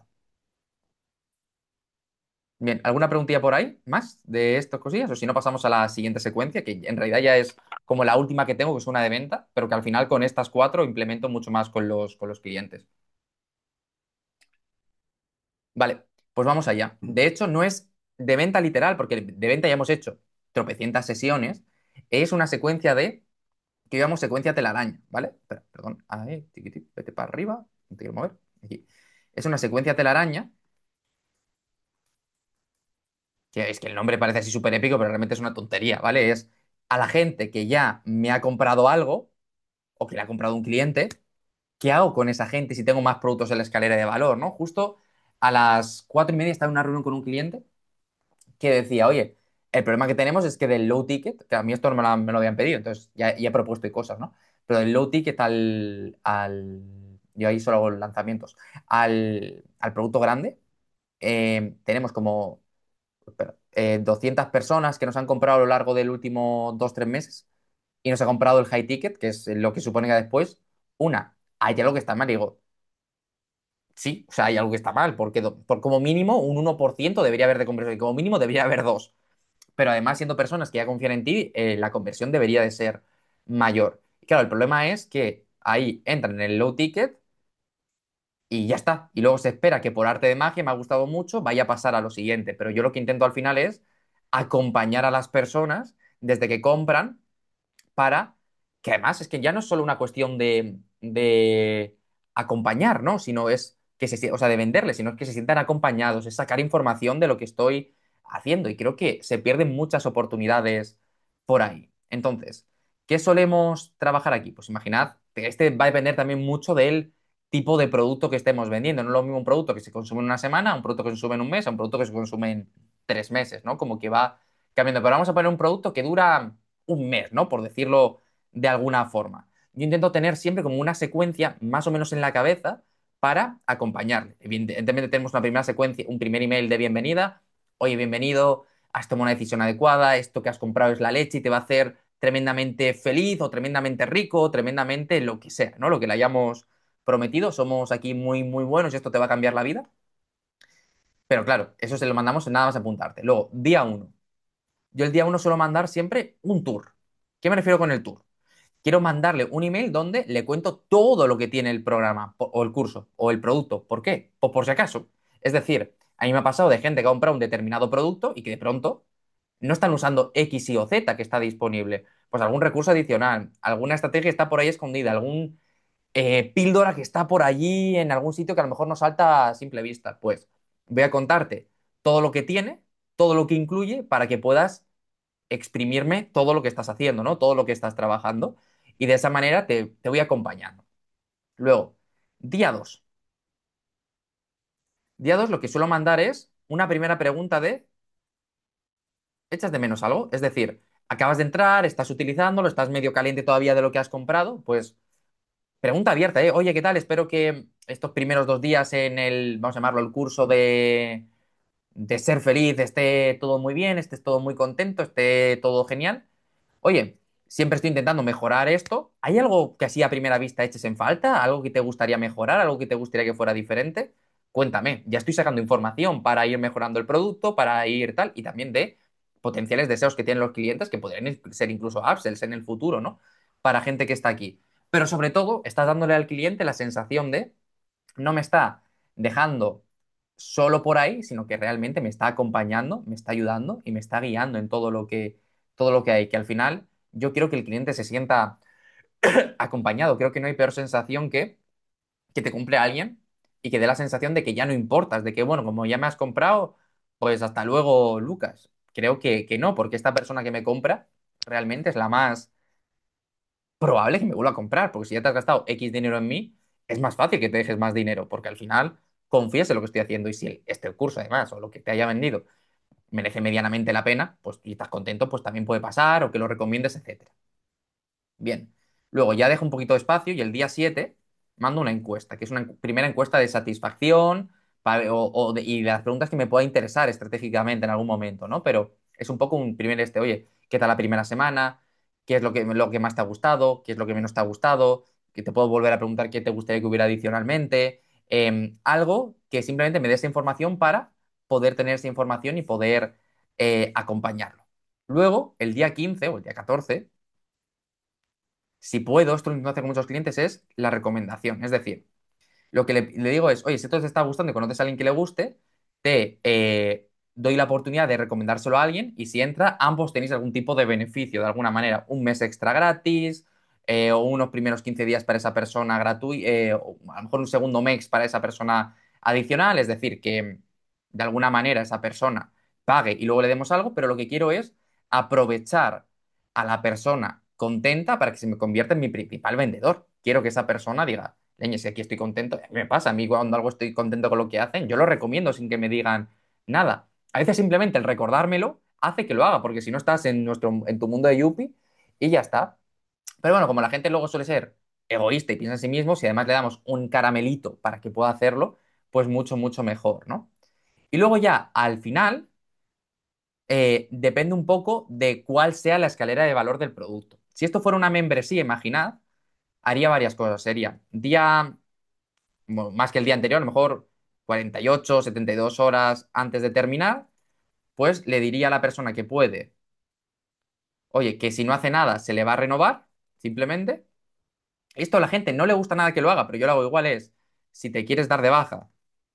Bien, ¿alguna preguntilla por ahí más de estas cosillas? O si no, pasamos a la siguiente secuencia, que en realidad ya es como la última que tengo, que es una de venta, pero que al final con estas cuatro implemento mucho más con los clientes. Vale, pues vamos allá. De hecho, no es de venta literal, porque de venta ya hemos hecho tropecientas sesiones. Es una secuencia que llamamos secuencia telaraña, ¿vale? Espera, perdón. Ahí, tiquitín, vete para arriba. No te quiero mover. Aquí. Es una secuencia telaraña, que es que el nombre parece así súper épico, pero realmente es una tontería, ¿vale? Es a la gente que ya me ha comprado algo o que le ha comprado un cliente, ¿qué hago con esa gente si tengo más productos en la escalera de valor, ¿no? Justo a las 4:30 estaba en una reunión con un cliente que decía, oye, el problema que tenemos es que del low ticket, que a mí esto no me lo habían pedido, entonces ya he propuesto y cosas, ¿no? Pero del low ticket yo ahí solo hago lanzamientos, al producto grande, tenemos como espera, 200 personas que nos han comprado a lo largo del último 2, 3 meses y nos ha comprado el high ticket, que es lo que supone que después, hay algo que está mal. Digo, sí, o sea, hay algo que está mal, porque por como mínimo un 1% debería haber de conversión, y como mínimo debería haber dos. Pero además, siendo personas que ya confían en ti, la conversión debería de ser mayor. Y claro, el problema es que ahí entran en el low ticket y ya está. Y luego se espera que por arte de magia, me ha gustado mucho, vaya a pasar a lo siguiente. Pero yo lo que intento al final es acompañar a las personas desde que compran para que además es que ya no es solo una cuestión de acompañar, ¿no? Sino es que o sea, de venderles, sino es que se sientan acompañados, es sacar información de lo que estoy haciendo. Y creo que se pierden muchas oportunidades por ahí. Entonces, ¿qué solemos trabajar aquí? Pues imaginad que este va a depender también mucho del tipo de producto que estemos vendiendo. No es lo mismo un producto que se consume en una semana, un producto que se consume en un mes, a un producto que se consume en 3 meses, ¿no? Como que va cambiando. Pero vamos a poner un producto que dura un mes, ¿no? Por decirlo de alguna forma. Yo intento tener siempre como una secuencia más o menos en la cabeza para acompañarle. Evidentemente tenemos una primera secuencia, un primer email de bienvenida. Oye, bienvenido, has tomado una decisión adecuada, esto que has comprado es la leche y te va a hacer tremendamente feliz o tremendamente rico o tremendamente lo que sea, ¿no? Lo que le hayamos prometido. Somos aquí muy, muy buenos y esto te va a cambiar la vida. Pero claro, eso se lo mandamos en nada más apuntarte. Luego, día uno. Yo el día uno suelo mandar siempre un tour. ¿Qué me refiero con el tour? Quiero mandarle un email donde le cuento todo lo que tiene el programa o el curso o el producto. ¿Por qué? Pues por si acaso. Es decir, a mí me ha pasado de gente que ha comprado un determinado producto y que de pronto no están usando X, Y o Z que está disponible. Pues algún recurso adicional, alguna estrategia está por ahí escondida, algún píldora que está por allí en algún sitio que a lo mejor no salta a simple vista. Pues voy a contarte todo lo que tiene, todo lo que incluye para que puedas exprimirme todo lo que estás haciendo, ¿no? Todo lo que estás trabajando. Y de esa manera te voy acompañando. Luego, día 2. Día 2 lo que suelo mandar es una primera pregunta de, ¿echas de menos algo? Es decir, acabas de entrar, estás utilizándolo, estás medio caliente todavía de lo que has comprado, pues pregunta abierta, ¿eh? Oye, ¿qué tal? Espero que estos primeros 2 días en vamos a llamarlo, el curso de ser feliz, esté todo muy bien, estés todo muy contento, esté todo genial. Oye, siempre estoy intentando mejorar esto. ¿Hay algo que así a primera vista eches en falta? ¿Algo que te gustaría mejorar? ¿Algo que te gustaría que fuera diferente? Cuéntame, ya estoy sacando información para ir mejorando el producto, para ir tal, y también de potenciales deseos que tienen los clientes que podrían ser incluso upsells en el futuro, ¿no? Para gente que está aquí. Pero sobre todo, estás dándole al cliente la sensación de no me está dejando solo por ahí, sino que realmente me está acompañando, me está ayudando y me está guiando en todo lo que hay. Que al final yo quiero que el cliente se sienta acompañado. Creo que no hay peor sensación que te cumple alguien y que dé la sensación de que ya no importas, de que, bueno, como ya me has comprado, pues hasta luego, Lucas. Creo que no, porque esta persona que me compra realmente es la más probable que me vuelva a comprar, porque si ya te has gastado X dinero en mí, es más fácil que te dejes más dinero, porque al final confías en lo que estoy haciendo y si este curso además o lo que te haya vendido merece medianamente la pena, pues y estás contento, pues también puede pasar, o que lo recomiendes, etcétera. Bien. Luego ya dejo un poquito de espacio y el día 7 mando una encuesta, que es una primera encuesta de satisfacción y de las preguntas que me pueda interesar estratégicamente en algún momento, ¿no? Pero es un poco un primer oye, ¿qué tal la primera semana? ¿Qué es lo que más te ha gustado? ¿Qué es lo que menos te ha gustado? Que te puedo volver a preguntar qué te gustaría que hubiera adicionalmente. Algo que simplemente me dé esa información para poder tener esa información y poder acompañarlo. Luego, el día 15 o el día 14 si puedo, esto lo intento hacer con muchos clientes, es la recomendación. Es decir, lo que le digo es, oye, si esto te está gustando y conoces a alguien que le guste, te doy la oportunidad de recomendárselo a alguien y si entra, ambos tenéis algún tipo de beneficio de alguna manera. Un mes extra gratis, o unos primeros 15 días para esa persona gratuita, o a lo mejor un segundo mes para esa persona adicional. Es decir, que de alguna manera esa persona pague y luego le demos algo, pero lo que quiero es aprovechar a la persona contenta para que se me convierta en mi principal vendedor. Quiero que esa persona diga, leñe, si aquí estoy contento, a mí me pasa, a mí cuando algo estoy contento con lo que hacen, yo lo recomiendo sin que me digan nada. A veces simplemente el recordármelo hace que lo haga, porque si no estás en tu mundo de Yuppie y ya está. Pero bueno, como la gente luego suele ser egoísta y piensa en sí mismo, si además le damos un caramelito para que pueda hacerlo, pues mucho, mucho mejor, ¿no? Y luego ya al final, depende un poco de cuál sea la escalera de valor del producto. Si esto fuera una membresía, imaginad, haría varias cosas. Sería día, bueno, más que el día anterior, a lo mejor 48, 72 horas antes de terminar, pues le diría a la persona que puede, oye, que si no hace nada se le va a renovar, simplemente. Esto a la gente no le gusta nada que lo haga, pero yo lo hago igual es, si te quieres dar de baja,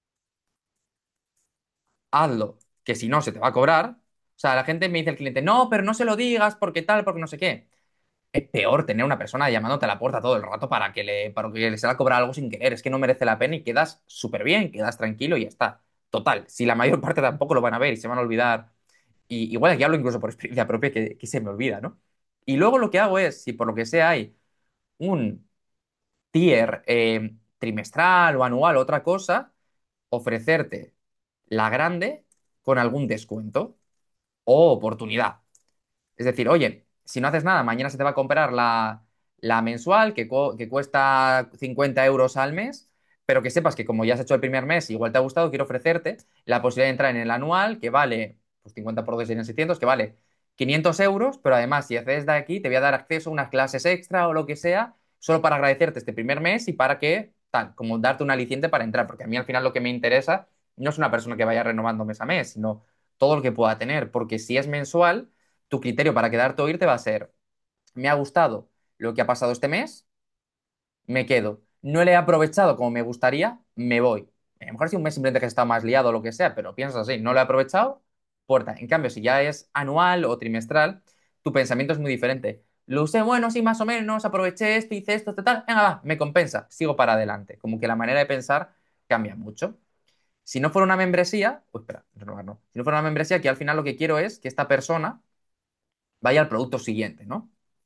hazlo, que si no se te va a cobrar. O sea, la gente me dice el cliente, no, pero no se lo digas porque tal, porque no sé qué. Es peor tener una persona llamándote a la puerta todo el rato para que le se va a cobrar algo sin querer. Es que no merece la pena y quedas súper bien, quedas tranquilo y ya está. Total, si la mayor parte tampoco lo van a ver y se van a olvidar. Y igual aquí hablo incluso por experiencia propia que se me olvida, ¿no? Y luego lo que hago es, si por lo que sea hay un tier trimestral o anual o otra cosa, ofrecerte la grande con algún descuento o oportunidad. Es decir, oye, si no haces nada, mañana se te va a comprar la mensual que cuesta 50 euros al mes, pero que sepas que como ya has hecho el primer mes, igual te ha gustado, quiero ofrecerte la posibilidad de entrar en el anual que vale, pues 50 por 2 serían 600, que vale 500 euros, pero además si haces de aquí te voy a dar acceso a unas clases extra o lo que sea, solo para agradecerte este primer mes y para que, tal, como darte un aliciente para entrar, porque a mí al final lo que me interesa no es una persona que vaya renovando mes a mes, sino todo lo que pueda tener, porque si es mensual tu criterio para quedarte o irte va a ser, me ha gustado lo que ha pasado este mes, me quedo. No le he aprovechado como me gustaría, me voy. A lo mejor si un mes simplemente que he estado más liado o lo que sea, pero piensas así, no lo he aprovechado, puerta. En cambio, si ya es anual o trimestral, tu pensamiento es muy diferente. Lo usé, bueno, sí, más o menos, aproveché esto, hice esto, tal, venga, va, me compensa, sigo para adelante. Como que la manera de pensar cambia mucho. Si no fuera una membresía, pues espera, renovar no. Si no fuera una membresía, que al final lo que quiero es que esta persona vaya al producto siguiente, ¿no?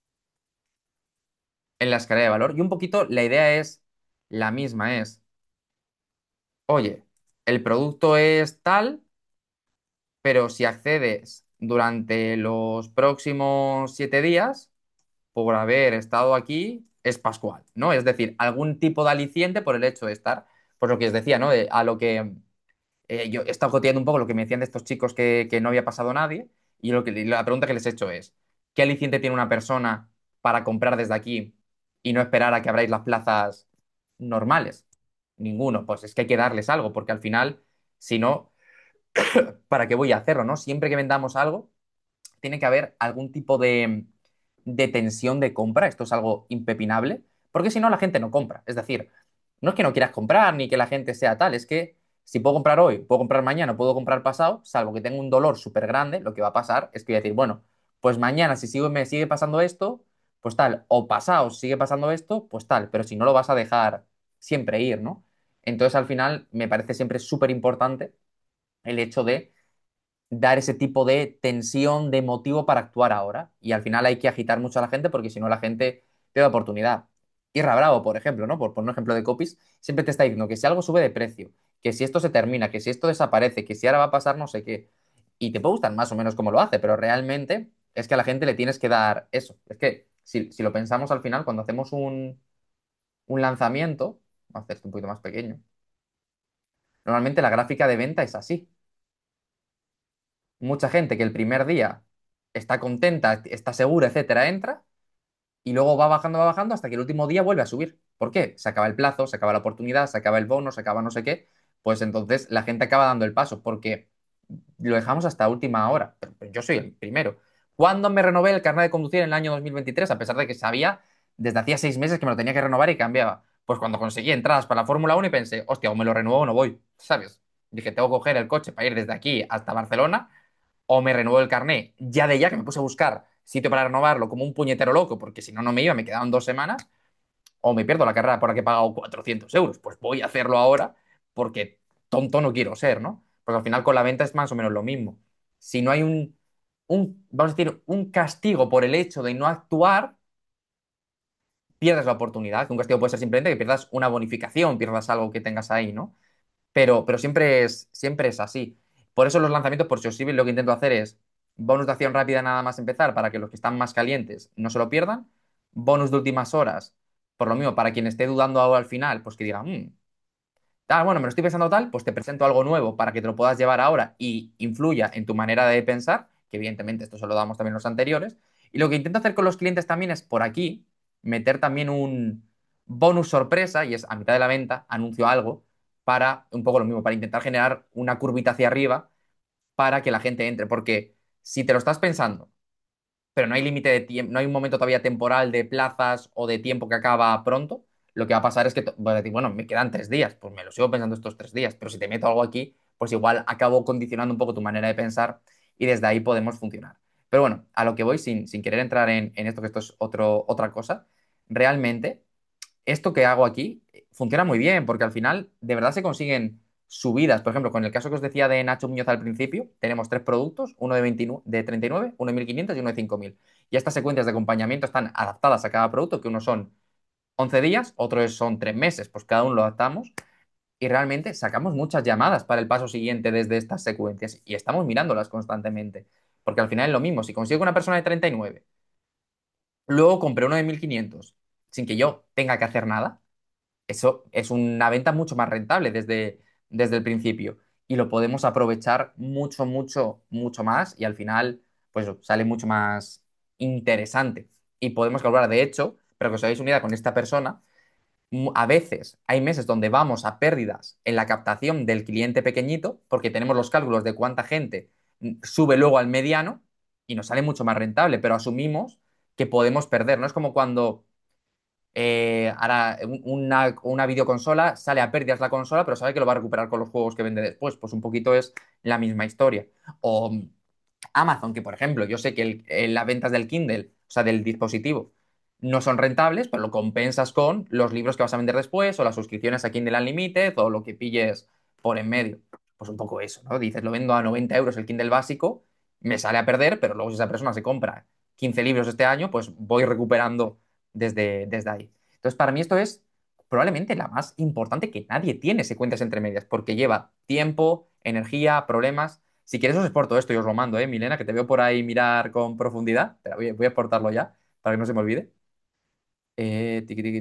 En la escala de valor. Y un poquito la idea es la misma, es, oye, el producto es tal, pero si accedes durante los próximos 7 días, por haber estado aquí, es pascual, ¿no? Es decir, algún tipo de aliciente por el hecho de estar, por lo que os decía, ¿no? A lo que yo he estado coteando un poco lo que me decían de estos chicos que no había pasado nadie, y la pregunta que les he hecho es, ¿qué aliciente tiene una persona para comprar desde aquí y no esperar a que abráis las plazas normales? Ninguno. Pues es que hay que darles algo, porque al final, si no, ¿para qué voy a hacerlo, no? Siempre que vendamos algo, tiene que haber algún tipo de tensión de compra. Esto es algo impepinable, porque si no, la gente no compra. Es decir, no es que no quieras comprar ni que la gente sea tal, es que si puedo comprar hoy, puedo comprar mañana, puedo comprar pasado, salvo que tenga un dolor súper grande, lo que va a pasar es que voy a decir, bueno, pues mañana si me sigue pasando esto, pues tal, o pasado sigue pasando esto, pues tal, pero si no lo vas a dejar siempre ir, ¿no? Entonces al final me parece siempre súper importante el hecho de dar ese tipo de tensión, de motivo para actuar ahora. Y al final hay que agitar mucho a la gente porque si no la gente te da oportunidad. Irra Bravo, por ejemplo, ¿no? Por poner un ejemplo de copies, siempre te está diciendo que si algo sube de precio, que si esto se termina, que si esto desaparece, que si ahora va a pasar no sé qué. y te puede gustar más o menos cómo lo hace, pero realmente es que a la gente le tienes que dar eso. Es que si lo pensamos al final, cuando hacemos un lanzamiento, vamos a hacer esto un poquito más pequeño, normalmente la gráfica de venta es así. Mucha gente que el primer día está contenta, está segura, etcétera, entra y luego va bajando hasta que el último día vuelve a subir. ¿Por qué? Se acaba el plazo, se acaba la oportunidad, se acaba el bono, se acaba no sé qué. Pues entonces la gente acaba dando el paso porque lo dejamos hasta última hora. Pero yo soy el primero. ¿Cuándo me renové el carnet de conducir en el año 2023? A pesar de que sabía desde hacía 6 meses que me lo tenía que renovar y cambiaba. Pues cuando conseguí entradas para la Fórmula 1 y pensé, hostia, o me lo renuevo o no voy, ¿sabes? Dije, tengo que coger el coche para ir desde aquí hasta Barcelona o me renuevo el carné ya de ya, que me puse a buscar sitio para renovarlo como un puñetero loco, porque si no, no me iba, me quedaban 2 semanas, o me pierdo la carrera por la que he pagado 400 euros. Pues voy a hacerlo ahora porque tonto no quiero ser, ¿no? Porque al final con la venta es más o menos lo mismo. Si no hay vamos a decir, un castigo por el hecho de no actuar, pierdes la oportunidad. Que un castigo puede ser simplemente que pierdas una bonificación, pierdas algo que tengas ahí, ¿no? Pero siempre es así. Por eso los lanzamientos, por si os sirve, lo que intento hacer es bonus de acción rápida nada más empezar para que los que están más calientes no se lo pierdan. Bonus de últimas horas, por lo mismo, para quien esté dudando ahora al final, pues que diga, bueno, me lo estoy pensando tal, pues te presento algo nuevo para que te lo puedas llevar ahora y influya en tu manera de pensar, que evidentemente esto se lo damos también los anteriores. Y lo que intento hacer con los clientes también es por aquí meter también un bonus sorpresa, y es a mitad de la venta, anuncio algo, para un poco lo mismo, para intentar generar una curvita hacia arriba para que la gente entre. Porque si te lo estás pensando pero no hay límite de tiempo, no hay un momento todavía temporal de plazas o de tiempo que acaba pronto, lo que va a pasar es que voy a decir, bueno, me quedan 3 días, pues me lo sigo pensando estos 3 días, pero si te meto algo aquí, pues igual acabo condicionando un poco tu manera de pensar y desde ahí podemos funcionar. Pero bueno, a lo que voy, sin querer entrar en esto, que esto es otra cosa, realmente esto que hago aquí funciona muy bien, porque al final de verdad se consiguen subidas. Por ejemplo, con el caso que os decía de Nacho Muñoz al principio, tenemos tres productos, uno de 29, de 39, uno de 1.500 y uno de 5.000. Y estas secuencias de acompañamiento están adaptadas a cada producto, que unos son 11 días, otros son 3 meses, pues cada uno lo adaptamos y realmente sacamos muchas llamadas para el paso siguiente desde estas secuencias y estamos mirándolas constantemente. Porque al final es lo mismo, si consigo una persona de 39, luego compré uno de 1.500 sin que yo tenga que hacer nada, eso es una venta mucho más rentable desde el principio y lo podemos aprovechar mucho, mucho, mucho más y al final, pues sale mucho más interesante y podemos calcular, de hecho, pero que os hagáis una idea con esta persona, a veces hay meses donde vamos a pérdidas en la captación del cliente pequeñito porque tenemos los cálculos de cuánta gente sube luego al mediano y nos sale mucho más rentable, pero asumimos que podemos perder, ¿no? Es como cuando ahora una videoconsola sale a pérdidas la consola, pero sabe que lo va a recuperar con los juegos que vende después. Pues un poquito es la misma historia. O Amazon, que por ejemplo, yo sé que las ventas del Kindle, o sea, del dispositivo, no son rentables, pero lo compensas con los libros que vas a vender después, o las suscripciones a Kindle Unlimited, o lo que pilles por en medio. Pues un poco eso, ¿no? Dices, lo vendo a 90 euros el Kindle básico, me sale a perder, pero luego si esa persona se compra 15 libros este año, pues voy recuperando desde ahí. Entonces, para mí esto es probablemente la más importante, que nadie tiene secuencias entre medias, porque lleva tiempo, energía, problemas. Si quieres os exporto esto y os lo mando, Milena, que te veo por ahí mirar con profundidad. Espera, voy a exportarlo ya, para que no se me olvide. Tiqui, tiqui,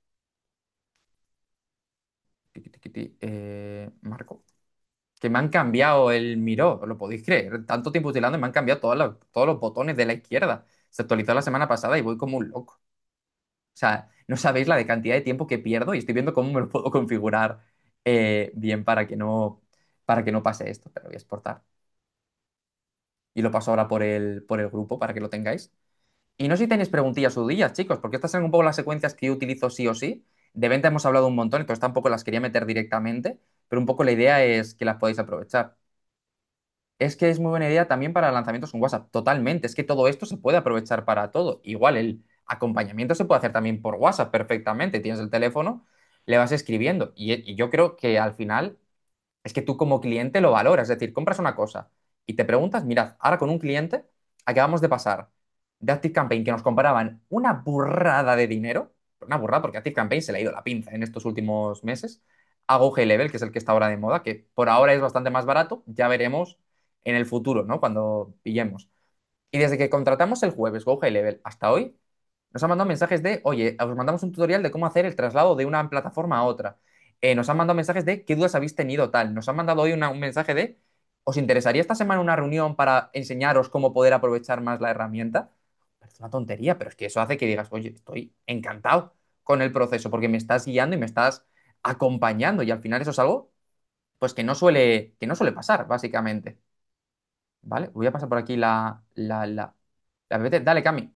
tiqui, tiqui, Marco. Que me han cambiado el Miro, ¿os lo podéis creer? Tanto tiempo utilizando y me han cambiado todos los botones de la izquierda. Se actualizó la semana pasada y voy como un loco. O sea, no sabéis la de cantidad de tiempo que pierdo y estoy viendo cómo me lo puedo configurar bien para que no pase esto. Pero voy a exportar. Y lo paso ahora por el grupo para que lo tengáis. Y no sé si tenéis preguntillas o dudillas, chicos, porque estas son un poco las secuencias que yo utilizo sí o sí. De venta hemos hablado un montón, entonces tampoco las quería meter directamente, pero un poco la idea es que las podáis aprovechar. Es que es muy buena idea también para lanzamientos con WhatsApp, totalmente. Es que todo esto se puede aprovechar para todo. Igual el acompañamiento se puede hacer también por WhatsApp perfectamente. Tienes el teléfono, le vas escribiendo. Y yo creo que al final es que tú como cliente lo valoras. Es decir, compras una cosa y te preguntas, mirad, ahora con un cliente acabamos de pasar de ActiveCampaign que nos compraban una burrada de dinero, una burrada porque ActiveCampaign se le ha ido la pinza en estos últimos meses, a Go High Level, que es el que está ahora de moda, que por ahora es bastante más barato, ya veremos en el futuro, ¿no? Cuando pillemos. Y desde que contratamos el jueves Go High Level hasta hoy, nos han mandado mensajes de, oye, os mandamos un tutorial de cómo hacer el traslado de una plataforma a otra. Nos han mandado mensajes de qué dudas habéis tenido tal. Nos han mandado hoy un mensaje de, ¿os interesaría esta semana una reunión para enseñaros cómo poder aprovechar más la herramienta? Parece una tontería, pero es que eso hace que digas, oye, estoy encantado con el proceso porque me estás guiando y me estás acompañando y al final eso es algo pues que no suele pasar, básicamente. ¿Vale? Voy a pasar por aquí la PPT. Dale, Cami.